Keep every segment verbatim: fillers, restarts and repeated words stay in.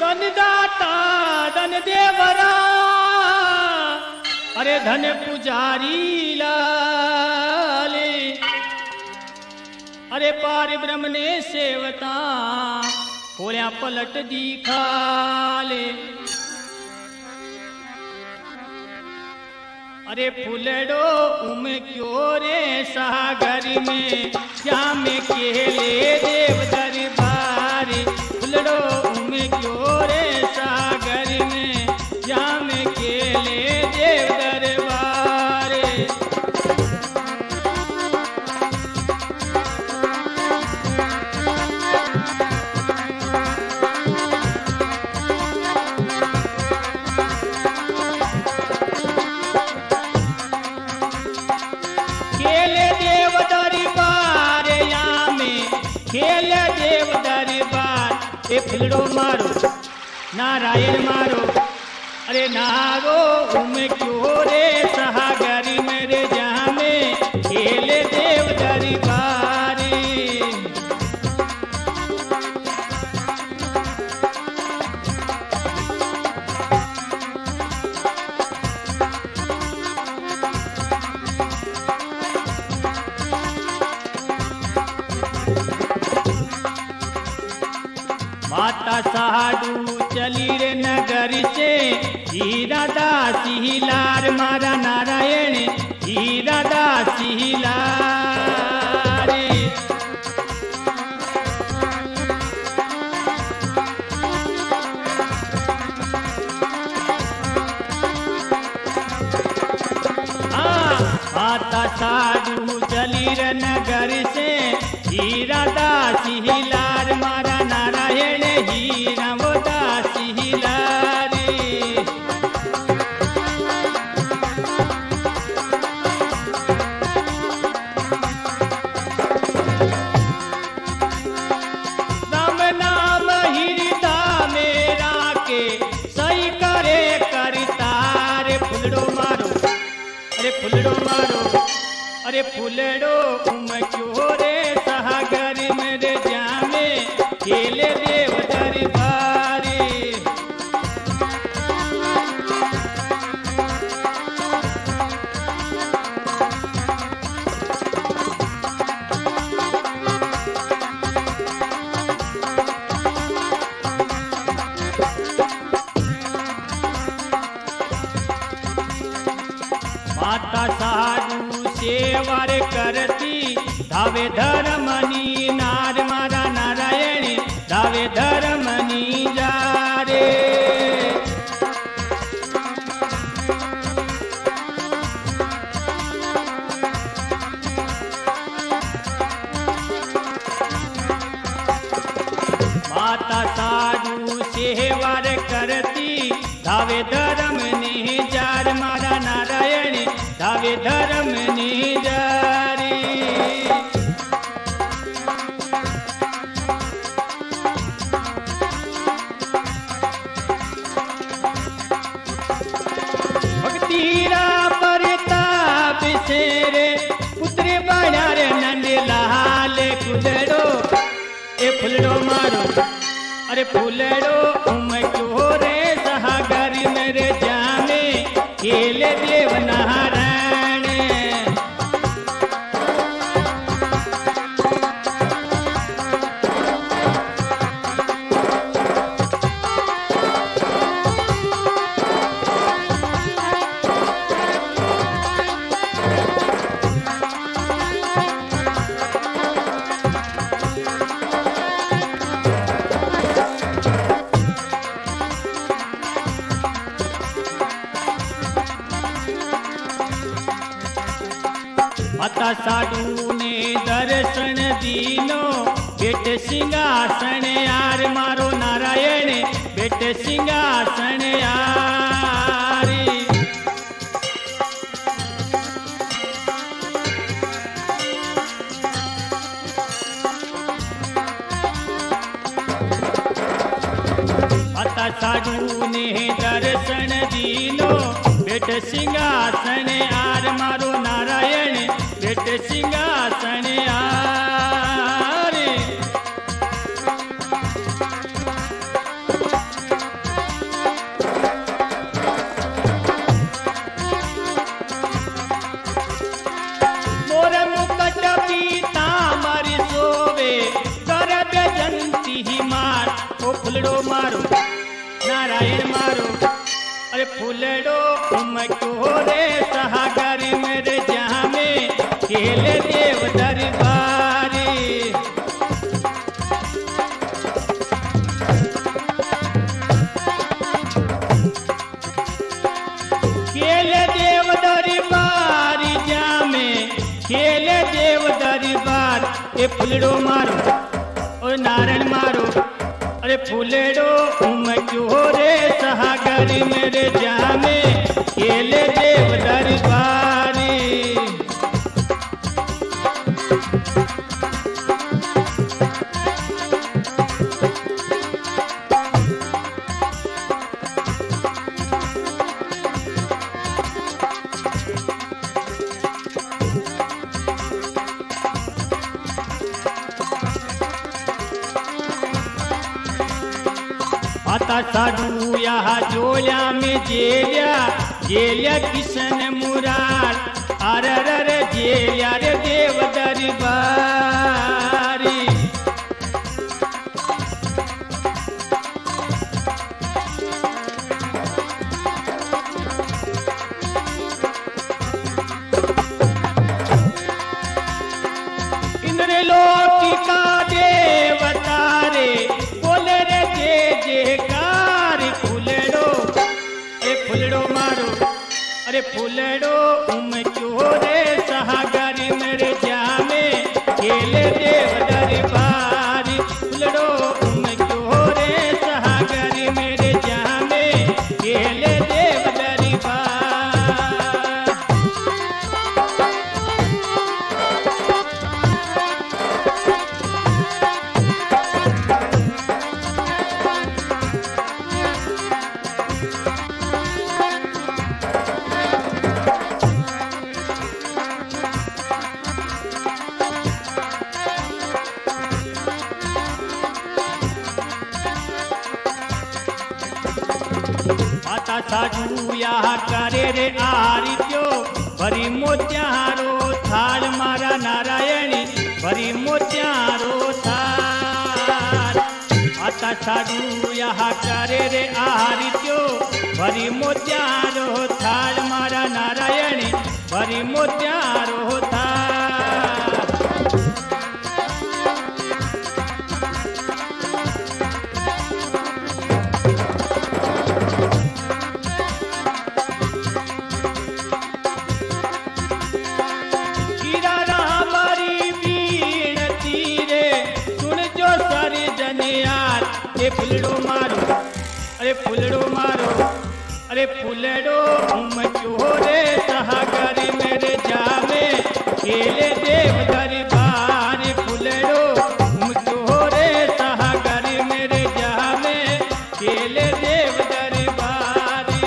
धन दाता धन देवरा अरे धन पुजारी लाले अरे पार ब्रह्म ने सेवता खोल्या पलट दिखा ले अरे फुलड़ो उम क्यों रे सागर में श्याम केले देव दरबार फुलड़ो उम क्यों रे सागर में श्याम केले देव दरबार खेल देव दरबार ए फुलड़ो मारो नारायण मारो अरे नारो उम क्यों रे सहागरी मेरे जहाँ में खेल देव दरबार माता साधु चली रे नगर से हीरा दासी लार मारा नारायण हीरा दासी लार माता साधु चली रे नगर से हीरा दासी लार मारा नारायण हीरा वो दासी लारे राम नाम हिरदा मेरा के सही करे करतार फुलड़ो मारो अरे फुलड़ो मारो अरे फुलड़ो उम क्यों रे सागर मेरे जामे खेले देव दरबारे माता साधु सेवार करती धावे धर्मनी नार मारा नारायण धावे धर्मनी जा रे माता साधु सेवार करती धावे धर्म ने जार मारा नारायण धावे धर्म ने जारी भक्तिरा परताप से रे पुत्र बड़ा रे नंद लाल फुलड़ो ए फुलड़ो मारो अरे फुलड़ो उम क्यों रे सहागर मेरे जामे खेले देव नारायण माता साधु ने दर्शन दीनो बेट सिंहासन यार मारो नारायण बेट सिंहासन यार माता साधु ने दर्शन दीनो बेट सिंहासन यार मारो नारायण बेट सिंहासन यार फूलड़ो मारो नारायण मारो अरे फूलड़ो उमको रे सहागर मेरे जहाँ में खेले देव दरबारी खेले देव दरबारी जहाँ में खेले देव दरबार ए फूलड़ो मारो और नारायण मारो अरे फूलड़ो उमको रे सहागर मेरे जहाँ में खेले देव दरबारी आता साधु यहाँ जोया में जेलिया जेलिया किशन मुरार अरे रे जेलिया रे देव दरबारी इंद्र लोक का देवता रे बोले रे जय जयकार फूलड़ो ए फूलड़ो मारो अरे फूलड़ो उमको रे सहागर मेरे जामे खेले देव दरबारी फूलड़ो उमको रे सहागर मेरे जामे खेले देव दरबार आता साधु यहाँ करे रे आरित्यो भरी मोत्यारो थाल मारा नारायणी भरी मोत्यारो थाल आता साधु यहाँ करे रे आरित्यो भरी मोत्यारो थाल मारा नारायणी भरी मोत्यारो थाल ए फूलड़ो मारो अरे फूलड़ो मारो अरे फूलड़ो उमको रे सहागर मेरे जामे खेले देव दरबारी फूलड़ो उमको रे सहागर मेरे जामे खेले देव दरबारी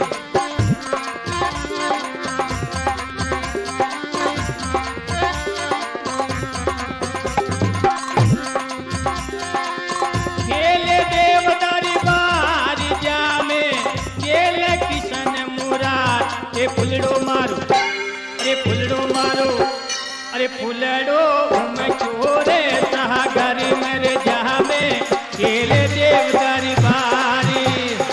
ए फूलड़ो मारो अरे फूलड़ो मारो अरे फूलड़ो उमको रे सहागर मेरे जहाँ में खेले देव दरबारी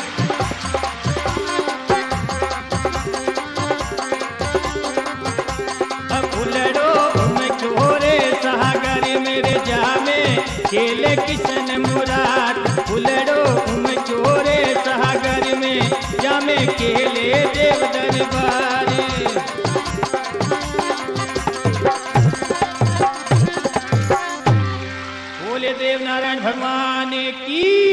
फूलड़ो उमको रे सहागर मेरे जहाँ में खेले किशन मुरार फूलड़ो उमको रे सहागर में जामे खेले देव दरबारी बोले देव नारायण भगवान की